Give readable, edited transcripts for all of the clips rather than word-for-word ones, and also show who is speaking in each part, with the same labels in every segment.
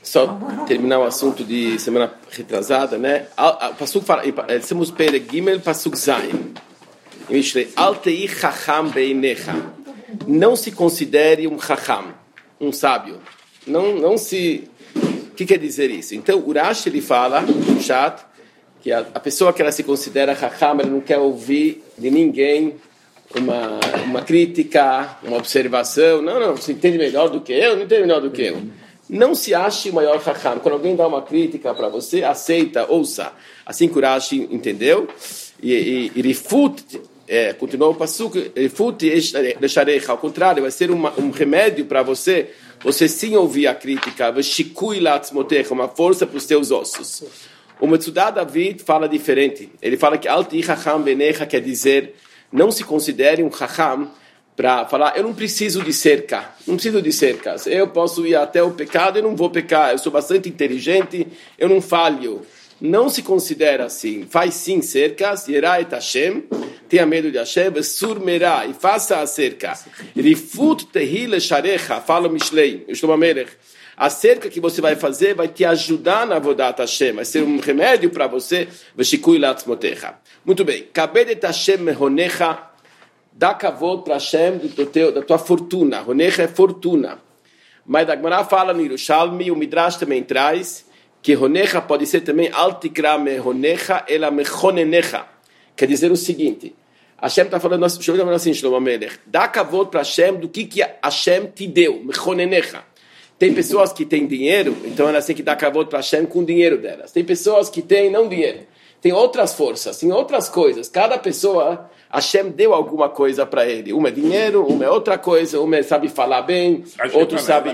Speaker 1: só terminar o assunto de semana retrasada, né? Pasuk fala, estamos Perek Gimel, Pasuk Zayin. Al tei chacham beinecha. Não se considere um chacham, um sábio. Não se... O que quer dizer isso? Então, o Rashi, ele fala, no chat, que a pessoa que ela se considera chacham, ela não quer ouvir de ninguém uma crítica, uma observação. Não, você entende melhor do que eu, não entende melhor do que eu. Não se ache o maior chacham. Quando alguém dá uma crítica para você, aceita, ouça. Assim que o Rashi entendeu. E refute, continuou o pasuk, refute deixarecha. Ao contrário, vai ser um remédio para você sim ouvir a crítica. Uma força para os teus ossos. O Metzudah David fala diferente. Ele fala que al ti chacham benecha quer dizer não se considere um chacham para falar, eu não preciso de cerca, eu posso ir até o pecado e não vou pecar, eu sou bastante inteligente, eu não falho. Não se considera assim, faz sim cercas, Yerá et Hashem, tenha medo de Hashem, surmerá, e faça a cerca. Rifut tehile sharecha, fala o Mishlei, Shlomo Melech. A cerca que você vai fazer vai te ajudar na Avodat Hashem, vai ser um remédio para você. Muito bem. Kabedet Hashem mehonecha, dá kavod para Hashem da tua fortuna. Honecha é fortuna. Mas a Gemara fala no Yerushalmi, o Midrash também traz, que honecha pode ser também altikra mehonecha, ela mechonenecha. Quer dizer o seguinte, Hashem está falando assim, Shlomo Melech, dá kavod para Hashem do que Hashem te deu, mechonenecha. Tem pessoas que têm dinheiro, então elas têm que dar kavod para Hashem com o dinheiro delas. Tem pessoas que têm não dinheiro. Tem outras forças, tem outras coisas. Cada pessoa, Hashem deu alguma coisa para ele. Uma é dinheiro, uma é outra coisa, uma sabe falar bem, outro sabe...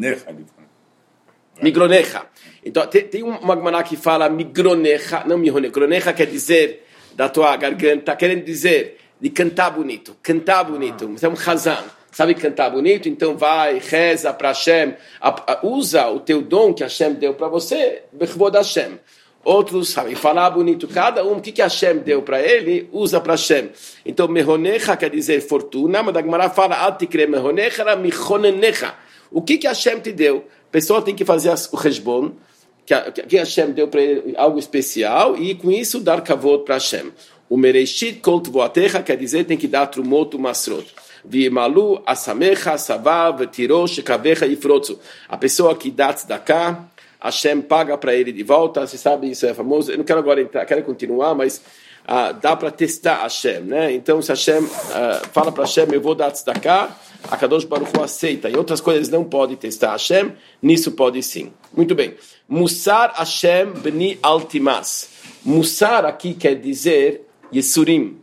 Speaker 1: Migronecha. Então, tem uma Gemara que fala migronecha, não migronecha. Migronecha quer dizer da tua garganta, querendo dizer de cantar bonito. Cantar bonito. Você é um chazan. Sabe cantar bonito? Então vai, reza para Hashem, usa o teu dom que Hashem deu para você, bechvod Hashem. Outros sabem falar bonito, cada um, o que Hashem deu para ele, usa para Hashem. Então, mehonecha quer dizer fortuna, mas a Gemara fala, altikre mehonecha, michonenecha. O que Hashem te deu? A pessoa tem que fazer o resbon, que Hashem deu para ele algo especial, e com isso dar kavod para Hashem. O mereshit kol tvoatecha quer dizer, tem que dar trumot masrot. Vimalu asamecha savav tirosh kavecha ifrotzu. A pessoa que dá tzedakah, Hashem paga para ele de volta. Você sabe, isso é famoso. Eu não quero agora entrar, quero continuar, mas dá para testar Hashem, né? Então, se Hashem fala para Hashem, eu vou dar tzedakah, a Kadosh Baruch Hu aceita. E outras coisas não pode testar Hashem, nisso pode sim. Muito bem. Musar Hashem bni altimas. Musar aqui quer dizer Yesurim,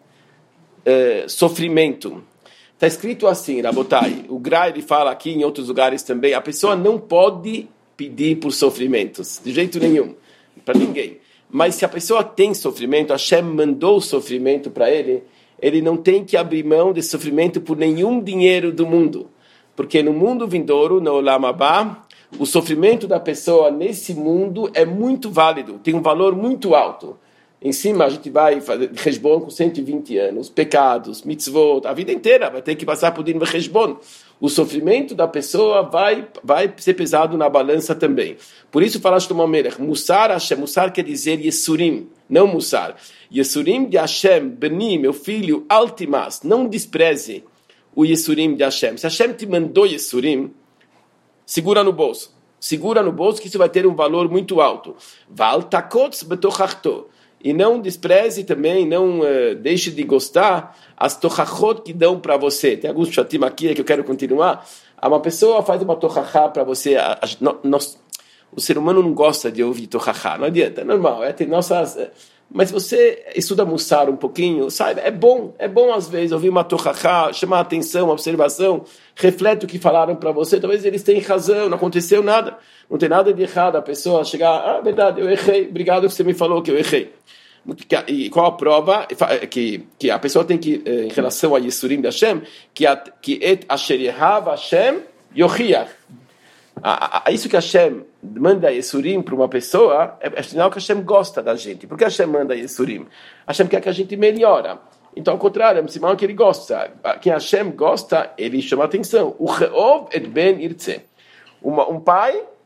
Speaker 1: sofrimento. Está escrito assim, Rabotai, o Gra, ele fala aqui em outros lugares também, a pessoa não pode pedir por sofrimentos, de jeito nenhum, para ninguém. Mas se a pessoa tem sofrimento, Hashem mandou o sofrimento para ele, ele não tem que abrir mão desse sofrimento por nenhum dinheiro do mundo. Porque no mundo vindouro, no Olam Abba, o sofrimento da pessoa nesse mundo é muito válido, tem um valor muito alto. Em cima a gente vai fazer resbon com 120 anos, pecados, mitzvot, a vida inteira vai ter que passar por din resbon. O sofrimento da pessoa vai ser pesado na balança também. Por isso falaste do Melech, Musar Hashem, Musar quer dizer Yesurim, não Musar. Yesurim de Hashem, Beni, meu filho, Altimas, não despreze o Yesurim de Hashem. Se Hashem te mandou Yesurim, segura no bolso que isso vai ter um valor muito alto. Val takotz betochachto. E não despreze também, não deixe de gostar as tochachot que dão para você. Tem alguns chatim aqui que eu quero continuar. Uma pessoa faz uma tochachá para você. O ser humano não gosta de ouvir tochachá, não adianta, é normal. Tem nossas, mas se você estuda Mussar um pouquinho, sabe, é bom às vezes ouvir uma tochachá, chamar a atenção, uma observação, reflete o que falaram para você. Talvez eles tenham razão, não aconteceu nada, não tem nada de errado a pessoa chegar, verdade, eu errei, obrigado que você me falou que eu errei. E qual a prova que a pessoa tem que, em relação a Yesurim de Hashem, que et asher yehav Hashem yochiach. Isso que Hashem manda Yesurim para uma pessoa é sinal que Hashem gosta da gente. Por que Hashem manda Yesurim? Hashem quer que a gente melhora. Então, ao contrário, é um sinal que ele gosta. Quem Hashem gosta, ele chama atenção. O Re'ov et ben irtze. Um pai,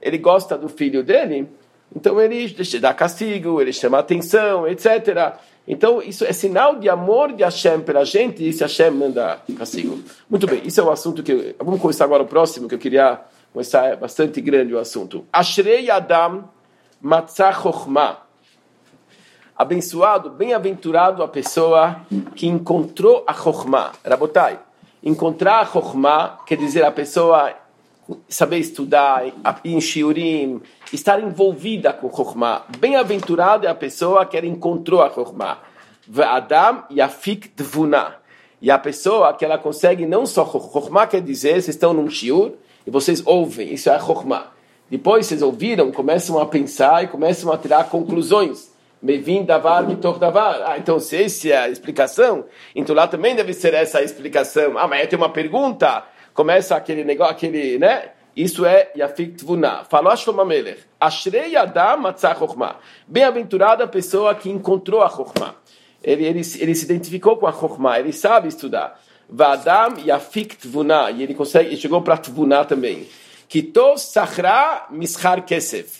Speaker 1: ele gosta do filho dele, então ele dá castigo, ele chama atenção, etc. Então, isso é sinal de amor de Hashem pela gente, e se Hashem manda castigo. Muito bem, isso é o assunto que... Vamos começar agora o próximo, que eu queria começar, é bastante grande o assunto. Ashrei Adam Matzah Chokhmah. Abençoado, bem-aventurado a pessoa que encontrou a Chokhmah. Rabotai, encontrar a Chokhmah quer dizer a pessoa saber estudar, ir em shiurim, estar envolvida com Chokhmah. Bem-aventurado é a pessoa que ela encontrou a Chokhmah. Ve'adam yafik tvuna. E a pessoa que ela consegue não só Chokhmah, quer dizer, vocês estão num shiur e vocês ouvem, isso é a Chokhmah. Depois vocês ouviram, começam a pensar e começam a tirar conclusões. Mevin davar mitoch davar. Então se essa é a explicação, então lá também deve ser essa a explicação. Mas eu tenho uma pergunta. Começa aquele negócio, né? Isso é Yafik Tvuna. Falou a Shlomo Melech. Ashrei Adam Matzah Chokhmah. Bem-aventurada a pessoa que encontrou a Chokhmah. Ele se identificou com a Chokhmah, ele sabe estudar. V'Adam Yafik Tvuna. E ele chegou para Tvuna também. Kitov Sachra Mischar Kesef.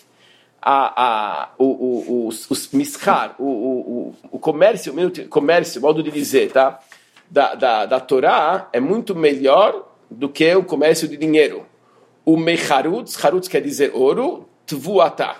Speaker 1: Os Mischar, o comércio, modo de dizer, tá? Da Torá é muito melhor do que o comércio de dinheiro. O mecharutz, charutz quer dizer ouro, tvuatá.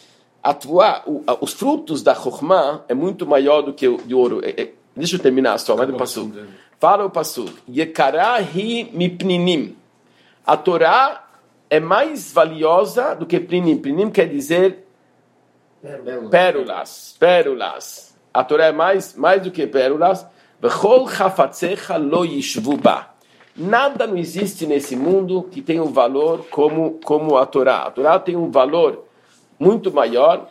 Speaker 1: Os frutos da Chokhmah é muito maior do que o de ouro. Deixa eu terminar só, mas o Pasuk. Fala o Pasuk. Yekarahi mipninim. A Torá é mais valiosa do que Pninim. Pninim quer dizer pérolas. A Torá é mais do que pérolas. V'chol chafatzecha lo yishvu ba. Nada não existe nesse mundo que tenha um valor como a Torá. A Torá tem um valor muito maior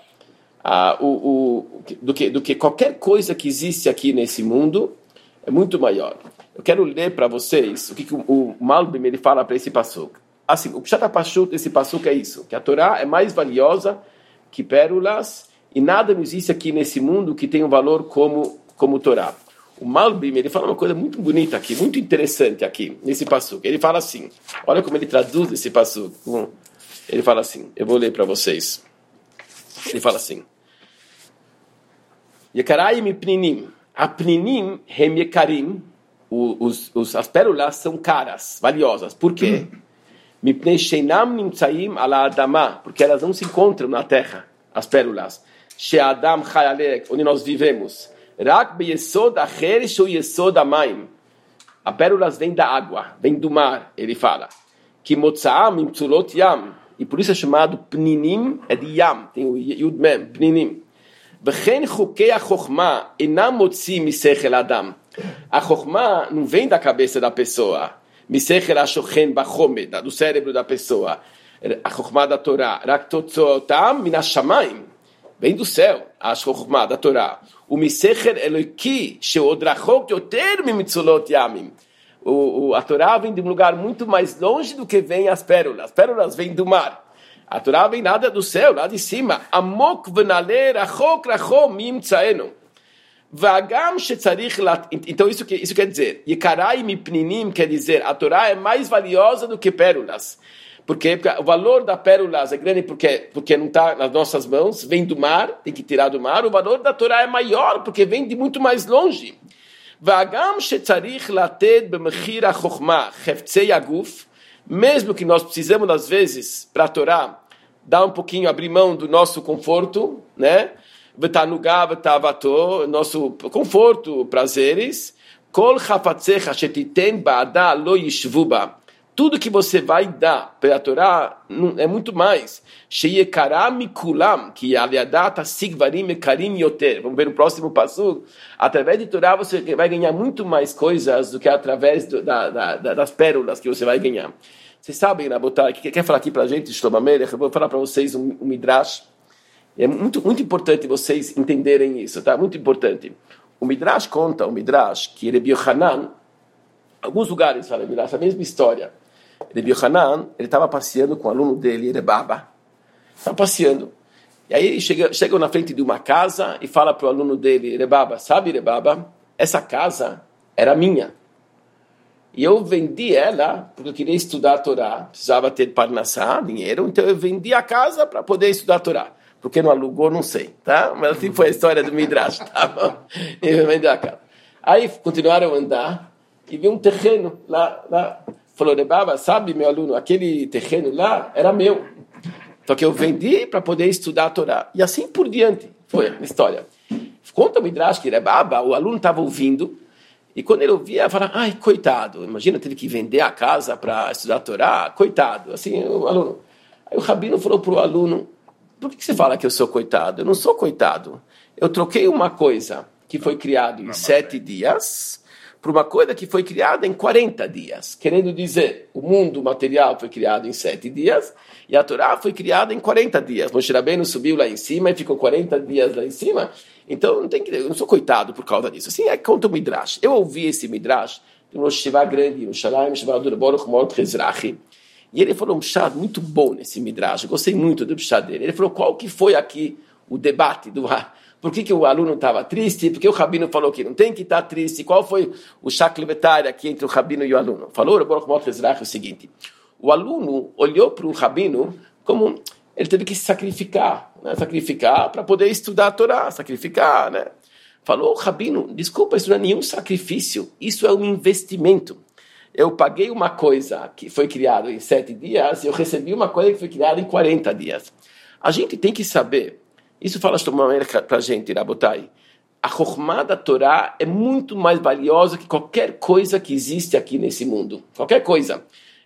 Speaker 1: do que qualquer coisa que existe aqui nesse mundo. É muito maior. Eu quero ler para vocês o que o Malbim ele fala para esse pasuk. Assim, o Pshat HaPashut desse pasuk é isso, que a Torá é mais valiosa que pérolas e nada não existe aqui nesse mundo que tenha um valor como Torá. O Malbim, ele fala uma coisa muito bonita aqui, muito interessante aqui, nesse pasuk. Ele fala assim, olha como ele traduz esse pasuk. Ele fala assim, eu vou ler para vocês. Ele fala assim, Yekarai mipninim, apninim hem yekarim, as pérolas são caras, valiosas. Por quê? Mipnei sheinam nimtzaim ala adama, porque elas não se encontram na terra, as pérolas. She'adam chayalek, onde nós vivemos. Rak beyesod acher shu yesod amayim. As pérolas vêm da água, vêm do mar, ele fala. Ki motzaam imtzulot yam. E por isso é chamado pninim, é de yam, tem o yud mem, pninim. V'chen chukei a chokhmah enam motzi misechel adam. A chokhmah não vem da cabeça da pessoa. Misechel ashochen bachomet, do cérebro da pessoa. A chokhmah da Torá. Rak totzotam minashamayim. Vem do céu, a chokhmah da Torá. O misechel eloki sheodrachok yoter mimitzulot yamim. A Torá vem de um lugar muito mais longe do que vem as pérolas. As pérolas vêm do mar. A Torá vem nada do céu, lá de cima. Amok v'nale rachok rachom mimtzaenu. V'agam shetzarich lat... Então isso quer dizer, Yekarai mipninim quer dizer, a Torá é mais valiosa do que pérolas. Porque o valor da pérolas é grande porque não está nas nossas mãos, vem do mar, tem que tirar do mar. O valor da Torá é maior porque vem de muito mais longe. V'agam shetzarich lated b'mechir ha-chokhmah cheftzei aguf. Mesmo que nós precisamos, às vezes, para a Torá, dar um pouquinho, abrir mão do nosso conforto, né? V'tanugá v'tavato, nosso conforto, prazeres. Kol chafatzecha shetiten ba'ada lo yishvu ba. Tudo que você vai dar para a Torá é muito mais. Sheyekara mikulam, que aliadata sigvarim ekarim yoter. Vamos ver no próximo passo. Através de Torá você vai ganhar muito mais coisas do que através das pérolas que você vai ganhar. Vocês sabem, Rabotai, que quer falar aqui para a gente, Shlomo Melech? Eu vou falar para vocês um midrash. É muito, muito importante vocês entenderem isso, tá? Muito importante. O midrash conta, que Rebbe Yochanan, alguns lugares falam midrash, a mesma história. Rebbe Yochanan, ele estava passeando com o aluno dele, Rebaba. Estava passeando. E aí ele chega na frente de uma casa e fala para o aluno dele, Rebaba, sabe, Rebaba, essa casa era minha. E eu vendi ela porque eu queria estudar a Torá. Precisava ter parnassá, dinheiro. Então eu vendi a casa para poder estudar a Torá. Porque não alugou, não sei, tá? Mas assim foi a história do Midrash, tá bom? Eu vendi a casa. Aí continuaram a andar e vi um terreno lá. Falou, Rebaba, sabe, meu aluno, aquele terreno lá era meu. Só que eu vendi para poder estudar a Torá. E assim por diante foi a história. Conta o Midrash que Rebaba, o aluno estava ouvindo, e quando ele ouvia, ele falava, ai, coitado, imagina, teve que vender a casa para estudar a Torá, coitado, assim, o aluno. Aí o rabino falou para o aluno, por que você fala que eu sou coitado? Eu não sou coitado. Eu troquei uma coisa que foi criada em 7 dias por uma coisa que foi criada em 40 dias. Querendo dizer, o mundo material foi criado em 7 dias e a Torá foi criada em 40 dias. Moshe Rabbeinu subiu lá em cima e ficou 40 dias lá em cima. Então, eu não sou coitado por causa disso. Assim, conta o Midrash. Eu ouvi esse Midrash de um Yeshiva grande, um Shalayim, chamado Baruch Mordechai Ezrahi. E ele falou um pshad muito bom nesse Midrash. Eu gostei muito do pshad dele. Ele falou qual que foi aqui o debate do... Por que o aluno estava triste? Porque o rabino falou que não tem que estar triste. Qual foi o chaclevetário aqui entre o rabino e o aluno? Falou o Baruch Mordechai Ezrahi o seguinte. O aluno olhou para o rabino como... Ele teve que se sacrificar, né? Sacrificar para poder estudar a Torá, sacrificar, né? Falou, rabino, desculpa, isso não é nenhum sacrifício, isso é um investimento. Eu paguei uma coisa que foi criada em 7 dias e eu recebi uma coisa que foi criada em 40 dias. A gente tem que saber, isso fala de uma maneira para a gente, Rabotai, a Chokhmah da Torá é muito mais valiosa que qualquer coisa que existe aqui nesse mundo. Qualquer coisa.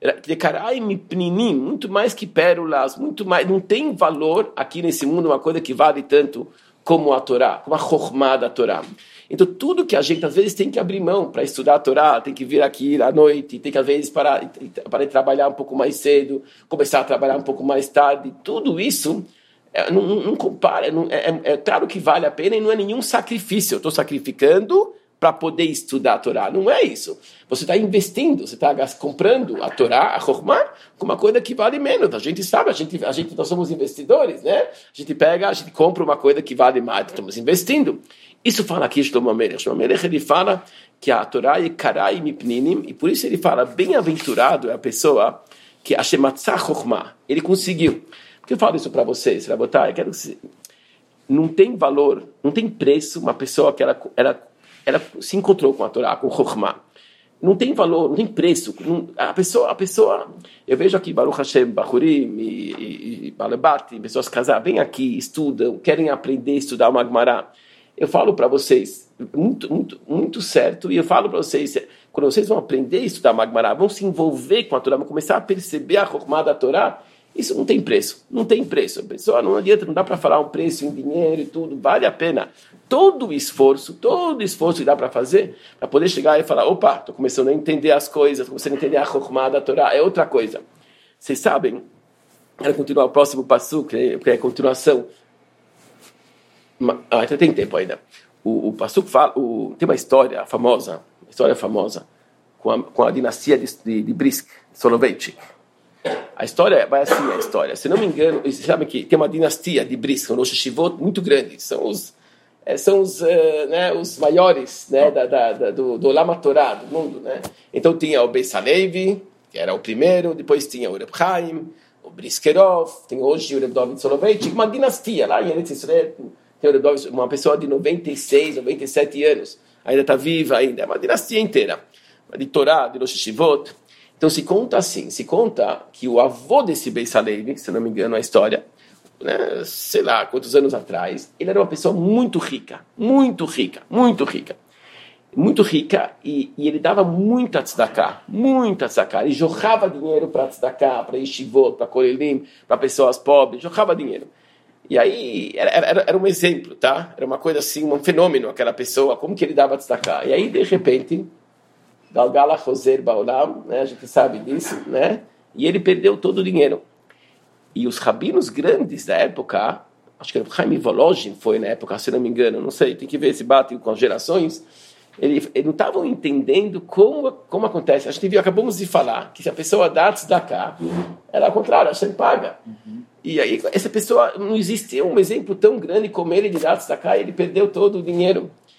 Speaker 1: Muito mais que pérolas, muito mais, não tem valor aqui nesse mundo uma coisa que vale tanto como a Torá, como a Chokhmah da Torá. Então tudo que a gente às vezes tem que abrir mão para estudar a Torá, tem que vir aqui à noite, tem que às vezes parar de trabalhar um pouco mais cedo, começar a trabalhar um pouco mais tarde, tudo isso não compara, é claro que vale a pena e não é nenhum sacrifício, eu estou sacrificando para poder estudar a Torá. Não é isso. Você está investindo, você está comprando a Torá, a Chokhmah, com uma coisa que vale menos. A gente sabe, nós somos investidores, né? A gente compra uma coisa que vale mais, estamos investindo. Isso fala aqui Shlomo Amelech. Shlomo Amelech, ele fala que a Torá é karai mipninim, e por isso ele fala, bem-aventurado é a pessoa que Hashem matzah Chokhmah. Ele conseguiu. Por que eu falo isso para vocês? Para botar, eu quero que não tem valor, não tem preço uma pessoa que ela se encontrou com a Torá, com o Chokhmah. Não tem valor, não tem preço. A pessoa, eu vejo aqui Baruch Hashem, Bachurim e Balebat, pessoas casadas, vêm aqui, estudam, querem aprender, estudar uma Gemara. Eu falo para vocês, muito certo, e eu falo para vocês, quando vocês vão aprender a estudar uma Gemara, vão se envolver com a Torá, vão começar a perceber a Chokhmah da Torá, isso não tem preço, não tem preço. A pessoa não adianta, não dá para falar um preço em dinheiro e tudo, vale a pena. Todo o esforço que dá para fazer, para poder chegar e falar, opa, estou começando a entender as coisas, estou começando a entender a Chokhmah da Torá, é outra coisa. Vocês sabem, quero continuar o próximo passo, que é a continuação. Ainda tem tempo ainda. O Pasuk fala, tem uma história famosa com a dinastia de Brisk, Soloveitchik. A história vai assim, se não me engano, vocês sabem que tem uma dinastia de Brisk, um Rosh Hashivot muito grande, são os maiores, né, do Olam Torá, do mundo, né? Então tinha o Beis Halevi, que era o primeiro, depois tinha o Reb Chaim, o Briskerov, tem hoje o Reb David Soloveitchik, uma dinastia lá em Eretz Israel, tem o Reb David, uma pessoa de 96, 97 anos, ainda está viva ainda, é uma dinastia inteira, de Torá, de Rosh Hashivot. Então se conta que o avô desse Beis Halevi, se não me engano a história, né, sei lá quantos anos atrás, ele era uma pessoa muito rica, e ele dava muita tzedakah, ele jorrava dinheiro para tzedakah, para yeshivot, para korelim, para pessoas pobres, jorrava dinheiro. E aí era um exemplo, tá? Era uma coisa assim, um fenômeno aquela pessoa, como que ele dava tzedakah. E aí de repente Galgala Choser Baolam, né, a gente sabe disso, né? E ele perdeu todo o dinheiro. E os rabinos grandes da época, acho que o Chaim Volozhin foi na época, se não me engano, não sei, tem que ver se bate com as gerações, eles não estavam entendendo como acontece. A gente acabamos de falar que se a pessoa dá tzedakah, ela é ao contrário, a gente paga. E aí essa pessoa, não existia um exemplo tão grande como ele de dar tzedakah, e ele perdeu todo o dinheiro.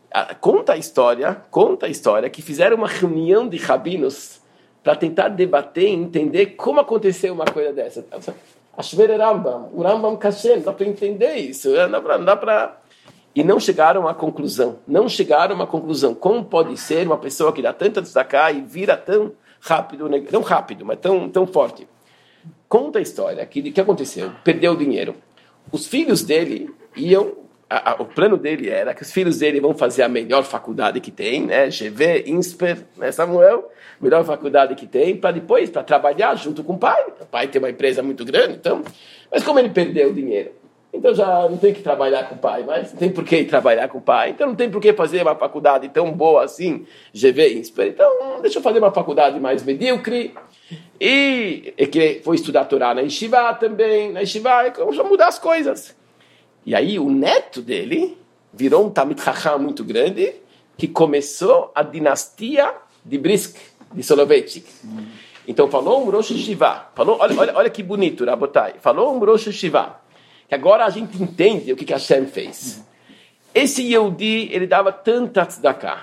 Speaker 1: Conta a história que fizeram uma reunião de rabinos para tentar debater e entender como aconteceu uma coisa dessa. A Shver Rambam, o Rambam Kashem, dá para entender isso, não dá para... E não chegaram à conclusão. Como pode ser uma pessoa que dá tanta tzedakah e vira tão rápido, não rápido, mas tão forte? Conta a história, que aconteceu? Perdeu o dinheiro. Os filhos dele iam... O plano dele era que os filhos dele vão fazer a melhor faculdade que tem, né? GV, INSPER, né? Samuel, melhor faculdade que tem, para depois, para trabalhar junto com o pai. O pai tem uma empresa muito grande, então... Mas como ele perdeu o dinheiro, então já não tem que trabalhar com o pai, mas não tem por que trabalhar com o pai, então não tem por que fazer uma faculdade tão boa assim, GV, INSPER, então deixa eu fazer uma faculdade mais medíocre, e que foi estudar Torá na Yeshiva também, na Yeshiva, vamos mudar as coisas. E aí o neto dele virou um Talmid Chacham muito grande, que começou a dinastia de Brisk, de Soloveitchik. Então falou um Rosh Yeshiva, olha que bonito, Rabotai, falou um Rosh Yeshiva, que agora a gente entende o que Hashem fez. Esse Yehudi, ele dava tanta tzedakah.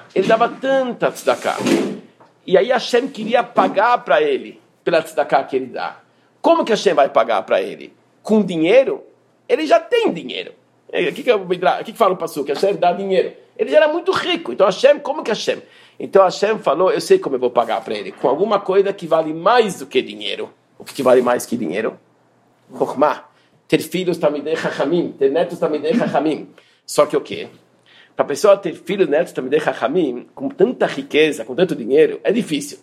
Speaker 1: E aí Hashem queria pagar para ele, pela tzedakah que ele dá. Como que Hashem vai pagar para ele? Com dinheiro? Ele já tem dinheiro. O que fala o Passuque? Hashem dá dinheiro. Ele já era muito rico. Então Hashem, como que Hashem? Então Hashem falou, eu sei como eu vou pagar para ele. Com alguma coisa que vale mais do que dinheiro. O que vale mais que dinheiro? Chokhmah. Ter filhos Talmidei Chachamim, ter netos Talmidei Chachamim. Só que o quê? Para a pessoa ter filhos, netos Talmidei Chachamim, com tanta riqueza, com tanto dinheiro, é difícil.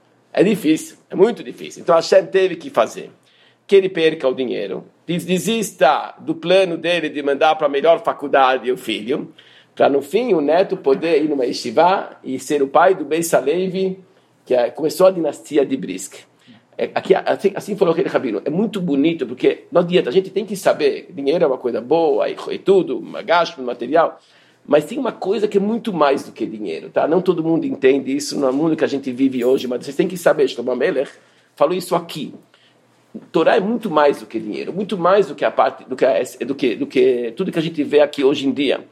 Speaker 1: É muito difícil. Então Hashem teve que fazer que ele perca o dinheiro, desista do plano dele de mandar para a melhor faculdade o filho, para no fim o neto poder ir numa yeshiva e ser o pai do Beis Halevi, que começou a dinastia de Brisk. Aqui, assim falou aquele rabino, é muito bonito, porque não adianta, a gente tem que saber, dinheiro é uma coisa boa, e tudo, gasto, material, mas tem uma coisa que é muito mais do que dinheiro, tá? Não todo mundo entende isso no mundo que a gente vive hoje, mas vocês têm que saber, Shlomo Amelech falou isso aqui. Torá é muito mais do que dinheiro, muito mais do que a parte, do que tudo que a gente vê aqui hoje em dia.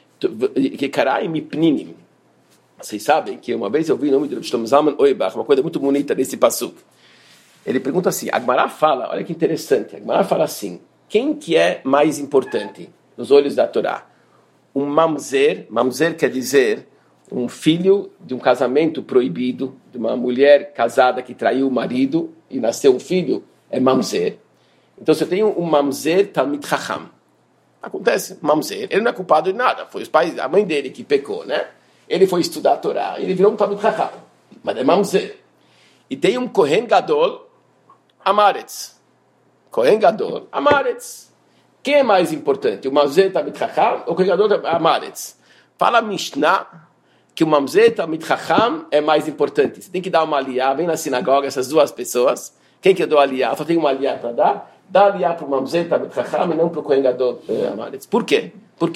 Speaker 1: Que Karai Mipninim. Vocês sabem que uma vez eu vi o nome de Shlomo Zalman Auerbach, uma coisa muito bonita desse passuco. Ele pergunta assim, a Gemara fala, olha que interessante, a Gemara fala assim, quem que é mais importante nos olhos da Torá? Um mamzer quer dizer um filho de um casamento proibido, de uma mulher casada que traiu o marido e nasceu um filho, é mamzer. Então você tem um mamzer Talmid Chacham. Acontece, mamzer, ele não é culpado de nada, foi os pais, a mãe dele que pecou, né? Ele foi estudar a Torá, ele virou um Talmid Chacham, mas é mamzer. E tem um Kohen Gadol, Amaretz. Kohen Gadol, Amaretz. Quem é mais importante? O Mamzer Talmid Chacham ou o Kohen Gadol Amaretz? Fala a Mishnah que o Mamzer Talmid Chacham é mais importante. Você tem que dar uma aliá, vem na sinagoga essas duas pessoas. Quem que eu dou aliá? Só tem uma aliá para dar. Dá aliá para o Mamzer Talmid Chacham e não para o Kohen Gadol Amaretz. Por quê?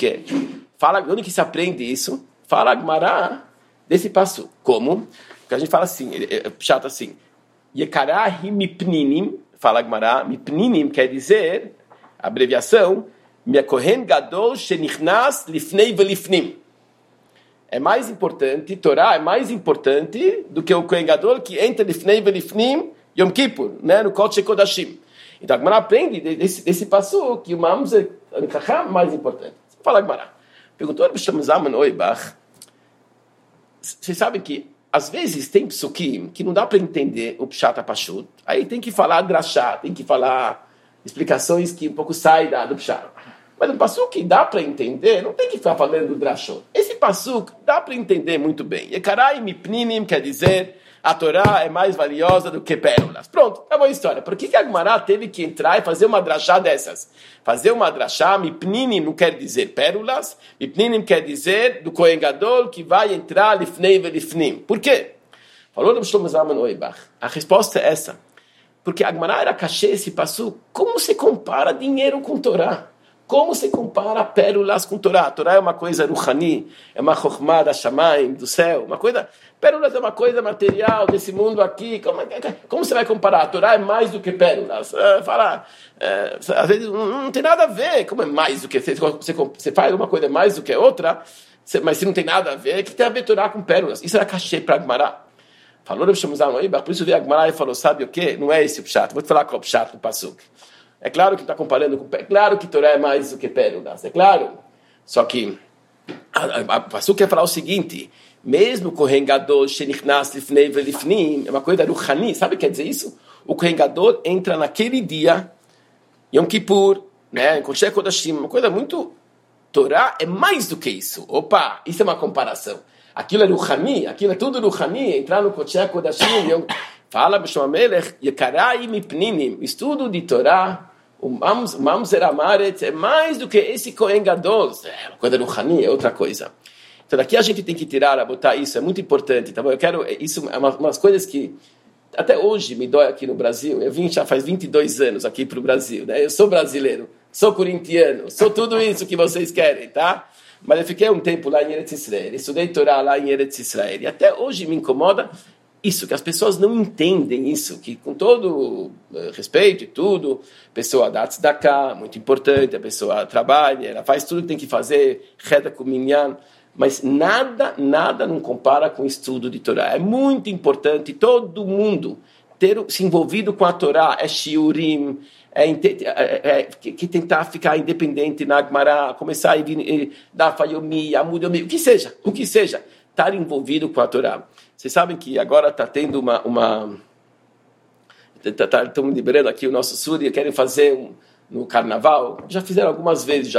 Speaker 1: Fala, onde que se aprende isso? Fala a Gemara desse passo. Como? Porque a gente fala assim, chato assim. Yekarahi mipninim, fala a Gemara, mipninim quer dizer, abreviação, Kohen Gadol shenichnas lifnei velifnim. É mais importante, Torá é mais importante do que o Kohen Gadol que entra lifnei velifnim Yom Kippur, né, no Kodesh Kodashim. Então a Gemara aprende desse passo que o Mamzer é mais importante. Fala a Gemara. Perguntou ao Shlomo Zalman Auerbach, vocês sabem que às vezes tem psukim que não dá para entender o pshat pashut. Aí tem que falar drashá, tem que falar explicações que um pouco saem do pshat. Mas o pasuk dá para entender, não tem que ficar falando drashot. Esse pasuk dá para entender muito bem. Yekarai mipninim quer dizer a Torá é mais valiosa do que pérolas. Pronto, acabou a história. Por que a Gemara teve que entrar e fazer uma drashá dessas? Fazer uma drashá, mipninim não quer dizer pérolas, mipninim quer dizer do Kohen Gadol que vai entrar lifnei velifnim. Por quê? Falou no Shlomo Zalman Auerbach. A resposta é essa. Porque a Gemara era cachê esse passo. Como se compara dinheiro com Torá? Como se compara pérolas com Torá? A Torá é uma coisa ruhani, é uma chokhmah da shamayim, do céu, uma coisa... Pérolas é uma coisa material desse mundo aqui. Como você vai comparar? A Torá é mais do que pérolas. Às vezes não tem nada a ver. Como é mais do que... Você faz uma coisa mais do que outra, Mas se não tem nada a ver, o que tem a ver Torá com pérolas? Isso era cachê para Agmará. Falou Rav Shmuel Zalman, por isso veio Agmará e falou, sabe o quê? Não é esse o pshat. Vou te falar qual é o pshat do Pasuk. É claro que está comparando com... É claro que Torá é mais do que pérolas. É claro. Só que a Pasuk quer falar o seguinte... Mesmo o Kohen Gadol, Shenichnas Lifnei Velifnim, é uma coisa ruchani, sabe o que quer dizer isso? O Kohen Gadol entra naquele dia, Yom Kippur, né, Kodesh Kodashim, uma coisa muito... Torá é mais do que isso. Opa, isso é uma comparação. Aquilo é ruchani, aquilo é tudo ruchani, entrar no Kodesh Kodashim, fala B'Shem HaMelech, Yekarai Mipninim, estudo de Torá, o Mamzer Amaret, é mais do que esse Kohen Gadol, é uma coisa ruchani, é outra coisa. Então daqui a gente tem que tirar, botar isso, é muito importante, tá bom? Eu quero, isso é umas coisas que até hoje me dói aqui no Brasil. Eu vim já faz 22 anos aqui para o Brasil, né? Eu sou brasileiro, sou corintiano, sou tudo isso que vocês querem, tá? Mas eu fiquei um tempo lá em Eretz Israel, estudei Torá lá em Eretz Israel, e até hoje me incomoda isso, que as pessoas não entendem isso, que com todo respeito e tudo, a pessoa dá tzedakah, muito importante, a pessoa trabalha, ela faz tudo que tem que fazer, reda com minyan, mas nada não compara com o estudo de Torá. É muito importante todo mundo ter se envolvido com a Torá, é shiurim, que tentar ficar independente na Agmará, começar a dar fayomi, amudomi, o que seja, estar envolvido com a Torá. Vocês sabem que agora está tendo estamos liberando aqui o nosso Súria, querem fazer no carnaval, já fizeram algumas vezes,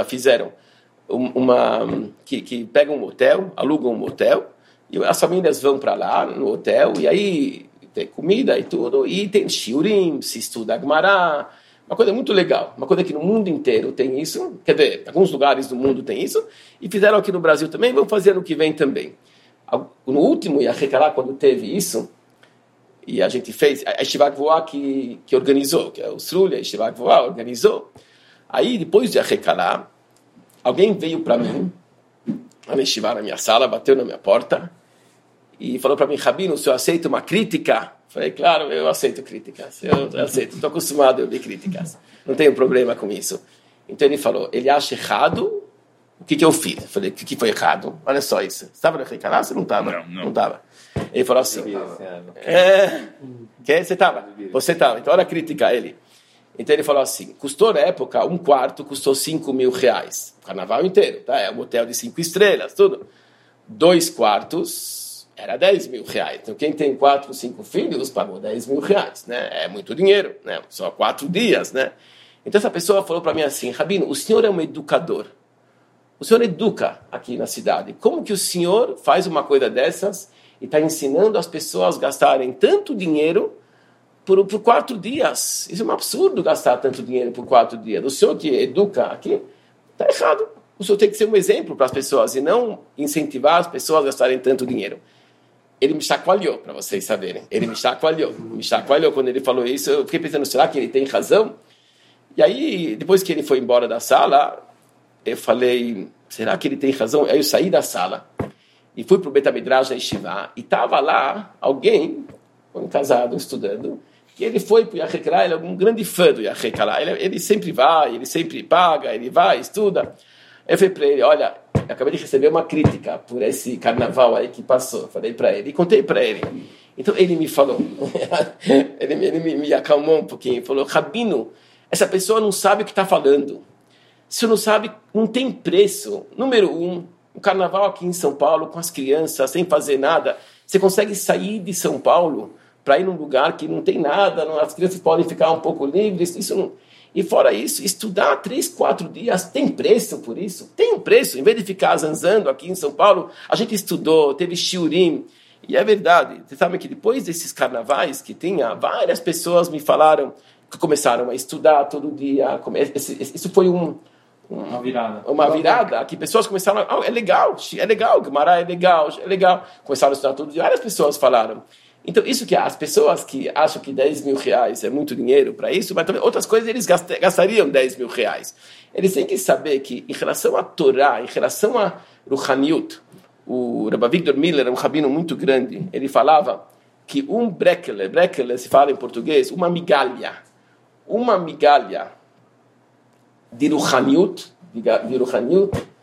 Speaker 1: que pegam um hotel, alugam um hotel, e as famílias vão para lá, no hotel, e aí tem comida e tudo, e tem shiurim, se estuda Agmará, uma coisa muito legal, uma coisa que no mundo inteiro tem isso, quer dizer, alguns lugares do mundo tem isso, e fizeram aqui no Brasil também, vão fazer no que vem também. No último Yachekalá, quando teve isso, e a gente fez, a Yeshiva Gvoá que organizou, que é o Srulha, a Yeshiva Gvoá organizou, aí depois de Yachekalá, alguém veio para mim, a Yeshiva na minha sala, bateu na minha porta e falou para mim, Rabino, o senhor aceita uma crítica? Falei, claro, eu aceito críticas, eu aceito, estou acostumado a ouvir críticas, não tenho problema com isso. Então ele falou, ele acha errado o que eu fiz? Eu falei, o que foi errado? Olha só isso. Você estava no Recaná? Você não estava? Não estava. Ele falou assim, você estava? Você estava. Então olha a crítica a ele. Então ele falou assim, custou na época, um quarto custou R$5.000. O carnaval inteiro, tá? É um hotel de 5 estrelas, tudo. 2 quartos era R$10.000. Então quem tem 4, 5 filhos pagou R$10.000, né? É muito dinheiro, né? Só 4 dias, né? Então essa pessoa falou para mim assim, Rabino, o senhor é um educador. O senhor educa aqui na cidade. Como que o senhor faz uma coisa dessas e está ensinando as pessoas a gastarem tanto dinheiro por 4 dias? Isso é um absurdo gastar tanto dinheiro por 4 dias. O senhor que educa aqui, está errado. O senhor tem que ser um exemplo para as pessoas e não incentivar as pessoas a gastarem tanto dinheiro. Ele me chacoalhou, para vocês saberem. Ele me chacoalhou quando ele falou isso. Eu fiquei pensando, será que ele tem razão? E aí, depois que ele foi embora da sala, eu falei, será que ele tem razão? Aí eu saí da sala e fui para o Beit HaMidrash da Yeshiva e estava lá alguém, um casado, estudando, que ele foi para o Yachekalá, ele é um grande fã do Yachekalá, ele sempre vai, ele sempre paga, ele vai, estuda. Eu falei para ele, olha, eu acabei de receber uma crítica por esse carnaval aí que passou. Falei para ele, e contei para ele. Então ele me falou, ele me acalmou um pouquinho, falou, Rabino, essa pessoa não sabe o que está falando. Se não sabe, não tem preço. Número 1, o carnaval aqui em São Paulo, com as crianças, sem fazer nada, você consegue sair de São Paulo para ir num lugar que não tem nada, as crianças podem ficar um pouco livres, isso não... E fora isso, estudar 3, 4 dias, tem preço por isso? Tem um preço. Em vez de ficar zanzando aqui em São Paulo, a gente estudou, teve shiurim. E é verdade, vocês sabem que depois desses carnavais que tinha, várias pessoas me falaram que começaram a estudar todo dia. Isso foi uma virada, que pessoas começaram é legal, Guimarães é legal, começaram a estudar todo dia, várias pessoas falaram. Então isso que as pessoas que acham que R$10.000 é muito dinheiro para isso, mas também outras coisas eles gastariam R$10.000. Eles têm que saber que em relação à Torá, em relação a Ruchaniut, o Rabbi Victor Miller é um rabino muito grande, ele falava que um brekel se fala em português, uma migalha de Ruchaniut,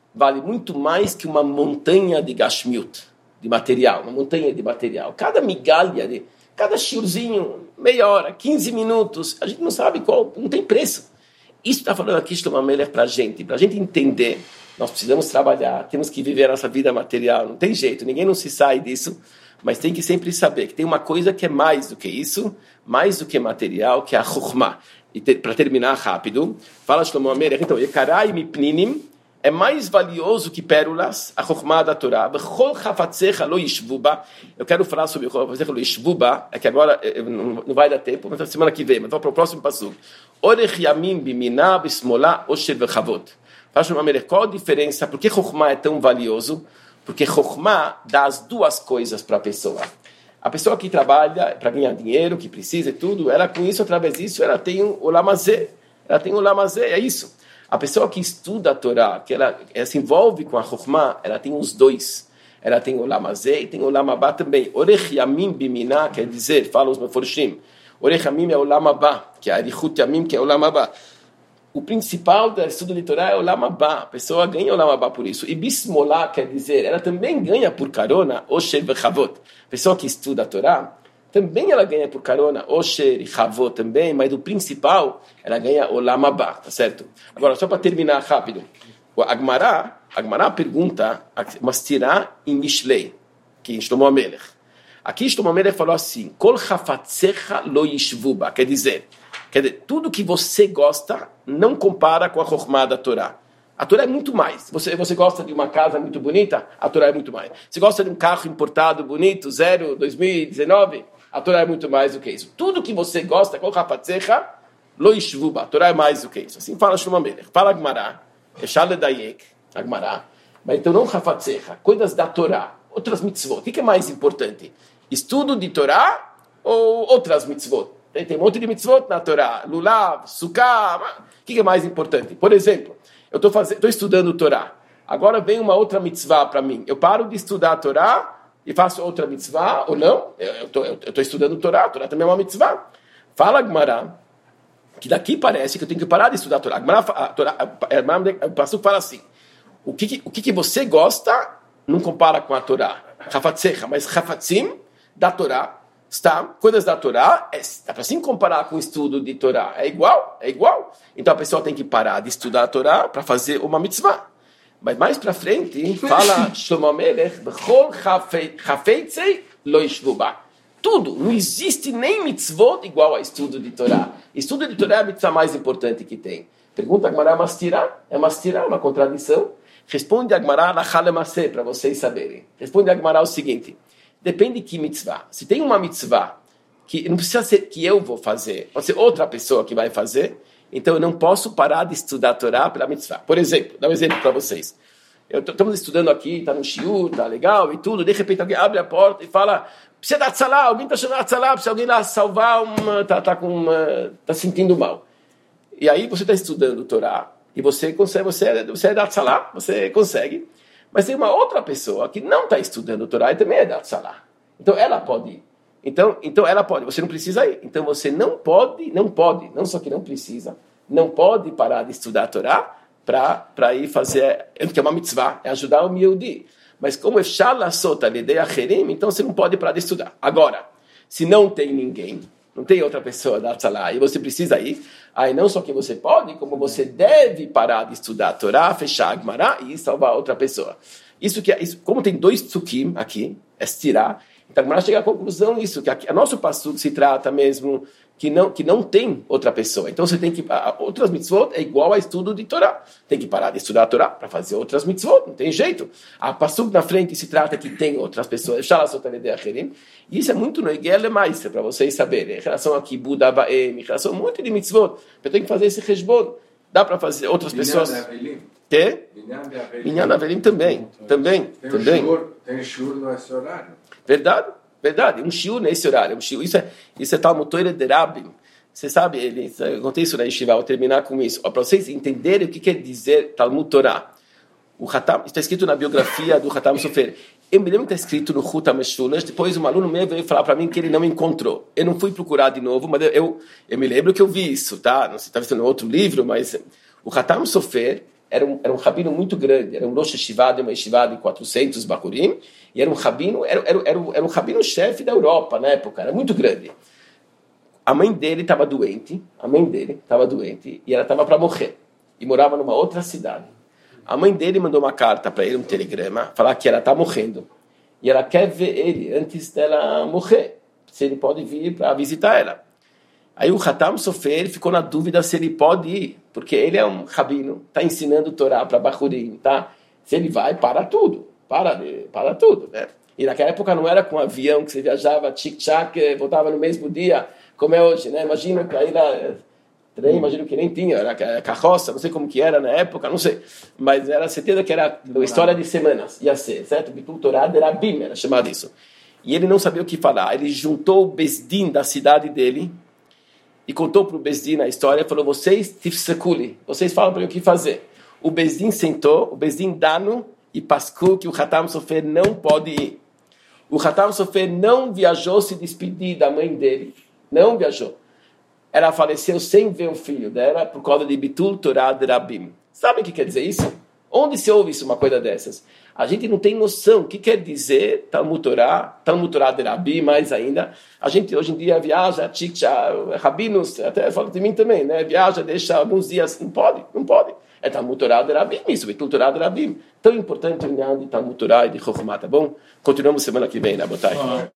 Speaker 1: vale muito mais que uma montanha de gashmiut, de material, uma montanha de material. Cada migalha, cada shiurzinho, meia hora, 15 minutos, a gente não sabe qual, não tem preço. Isso está falando aqui, Shlomo Melech, para a gente entender, nós precisamos trabalhar, temos que viver a nossa vida material, não tem jeito, ninguém não se sai disso, mas tem que sempre saber que tem uma coisa que é mais do que isso, mais do que material, que é a Chokhmah. E para terminar rápido, fala Shlomo Melech, então, Yekarai mipninim, é mais valioso que pérolas, a Chokhmah da Torá. Bechol chafatzecha lo yishvuba. Eu quero falar sobre o chafatzecha lo yishvuba, é que agora não vai dar tempo, mas na semana que vem, mas vamos para o próximo passo. Orech yamim bimina bismola osher vechavot. Fala Shlomo Melech, qual a diferença? Por que Chokhmah é tão valioso? Porque Chokhmah dá as duas coisas para a pessoa. A pessoa que trabalha para ganhar dinheiro, que precisa e tudo, ela com isso, através disso, ela tem o Olam Hazeh. Ela tem o Olam Hazeh, é isso. A pessoa que estuda a Torá, que ela se envolve com a Chokhmah, ela tem os dois. Ela tem o Olam Hazeh e tem o Olam Haba também. Orech Yamim Bimina, quer dizer, fala os Meforshim. Orech Yamim é o Olam Haba, que é Arichut Yamim, que é o Olam Haba. O principal do estudo de Torá é o Olam Haba. A pessoa ganha o Olam Haba por isso. E Bismolá quer dizer, ela também ganha por carona Osher Vechavot. A pessoa que estuda a Torá, também ela ganha por carona Osher e Chavot também, mas do principal, ela ganha o Olam Haba, tá certo? Agora, só para terminar rápido. O Agmará pergunta, mas tirá em Mishlei, que em Shlomo Melech. Aqui Shlomo Melech falou assim, Kol chafatzecha lo yishvuba, quer dizer, tudo que você gosta não compara com a Chokhmah da Torá. A Torá é muito mais. Você gosta de uma casa muito bonita? A Torá é muito mais. Você gosta de um carro importado bonito, 2019? A Torá é muito mais do que isso. Tudo que você gosta, Kol chafatzecha lo yishvuba. A Torá é mais do que isso. Assim fala Shlomo Melech. Fala Agmará, Eshale Dayek, Agmará. Mas então não chafatzecha, coisas da Torá, outras mitzvot. O que é mais importante? Estudo de Torá ou outras mitzvot? Tem um monte de mitzvot na Torá, Lulav, Sukkah, o que é mais importante? Por exemplo, eu estou estudando Torá, agora vem uma outra mitzvah para mim, eu paro de estudar a Torá e faço outra mitzvah, ou não? Eu estou estudando Torá, a Torá também é uma mitzvah. Fala Agmará, que daqui parece que eu tenho que parar de estudar a Torá. O Passuco fala assim, o que você gosta não compara com a Torá. Chafatzecha, mas Chafatzim da Torá, está, coisas da Torá, dá para sim comparar com o estudo de Torá. É igual. Então a pessoa tem que parar de estudar a Torá para fazer uma mitzvah. Mas mais para frente, fala Shlomo Melech, Bechol chafeitzei lo yishvuba. Tudo, não existe nem mitzvot igual a estudo de Torá. Estudo de Torá é a mitzvah mais importante que tem. Pergunta a Agmará, é mastirá, uma contradição? Responde a Agmará, para vocês saberem. Responde a Agmará o seguinte, depende de que mitzvah. Se tem uma mitzvah que não precisa ser que eu vou fazer, pode ser outra pessoa que vai fazer, então eu não posso parar de estudar a Torá pela mitzvah. Por exemplo, dá um exemplo para vocês. Estamos estudando aqui, está no shiur, está legal e tudo, de repente alguém abre a porta e fala, precisa dar tzalá, alguém está chamando tzalá, precisa alguém lá salvar, está sentindo mal. E aí você está estudando a Torá e você consegue, você é dar tzalá, você consegue. Mas tem uma outra pessoa que não está estudando o Torá e também é da Tzalá. Então ela pode ir. Então ela pode, você não precisa ir. Então você não pode, não só que não precisa, não pode parar de estudar a Torá para ir fazer, que é uma mitzvah, é ajudar o Yehudi. Mas como é shalasot al-yedei acherim, então você não pode parar de estudar. Agora, se não tem ninguém, não tem outra pessoa da Tzalá e você precisa ir, aí não só que você pode, como você deve parar de estudar a Torá, fechar a Gemara e salvar outra pessoa. Isso, como tem dois tzukim aqui, é tirar, então a Gemara chega à conclusão isso, que a nosso passuco se trata mesmo que não tem outra pessoa. Então você tem que, outras mitzvot é igual a estudo de Torá. Tem que parar de estudar a Torá para fazer outras mitzvot, não tem jeito. A passuco na frente se trata que tem outras pessoas. E isso é muito no Egel mais para vocês saberem. Em relação a Kibud Abaem, em relação a um monte de mitzvot, eu tenho que fazer esse reshbon. Dá para fazer outras pessoas. Que? Minyan Avelim também.
Speaker 2: Tem shiur nesse horário.
Speaker 1: Verdade, um shiur nesse horário. Isso é Talmud Torah de Rabbim. Você sabe, eu contei isso na Yeshiva, vou terminar com isso. Para vocês entenderem o que quer dizer Talmud Torah. O Hatam, está escrito na biografia do Hatam Sofer. Eu me lembro que está escrito no Hutam Meshulas, depois um aluno meu veio falar para mim que ele não encontrou. Eu não fui procurar de novo, mas eu me lembro que eu vi isso, tá? Não sei, talvez no outro livro, mas o Hatam Sofer, era um rabino muito grande, era um Rosh Yeshiva de uma yeshiva de 400 bakurim, e era um rabino, era um rabino-chefe da Europa na época, era muito grande. A mãe dele estava doente, e ela estava para morrer, e morava numa outra cidade. A mãe dele mandou uma carta para ele, um telegrama, falar que ela está morrendo, e ela quer ver ele antes dela morrer, se ele pode vir para visitar ela. Aí o Hatam Sofer ficou na dúvida se ele pode ir, porque ele é um rabino, está ensinando Torá para Bahurim, tá? Se ele vai, para tudo, para tudo, né? E naquela época não era com avião que você viajava, tic-tac, voltava no mesmo dia, como é hoje, né? Imagina que aí trem, imagino que nem tinha, era carroça, não sei como que era na época, não sei, mas era certeza que era uma história de semanas, ia ser, certo? Bitul Torá de Rabim, era chamado isso. E ele não sabia o que falar, ele juntou o Besdin da cidade dele, e contou para o Besdin a história, falou, vocês tifsekuli, vocês falam para mim o que fazer. O Besdin sentou, o Besdin dano e pascou que o Hatam Sofer não pode ir. O Hatam Sofer não viajou se despedir da mãe dele, não viajou. Ela faleceu sem ver o filho dela por causa de Bitul Torá de Rabim. Sabe o que quer dizer isso? Onde se ouve isso, uma coisa dessas? A gente não tem noção o que quer dizer Talmud Torá de Rabi, mais ainda. A gente hoje em dia viaja, rabinos, até fala de mim também, né? Viaja, deixa alguns dias, não pode. É Talmud Torá de Rabi, isso, Bitul Torá de Rabi. Tão importante o Inyan de Talmud Torá e de Chokhmah, tá bom? Continuamos semana que vem, né, Botai?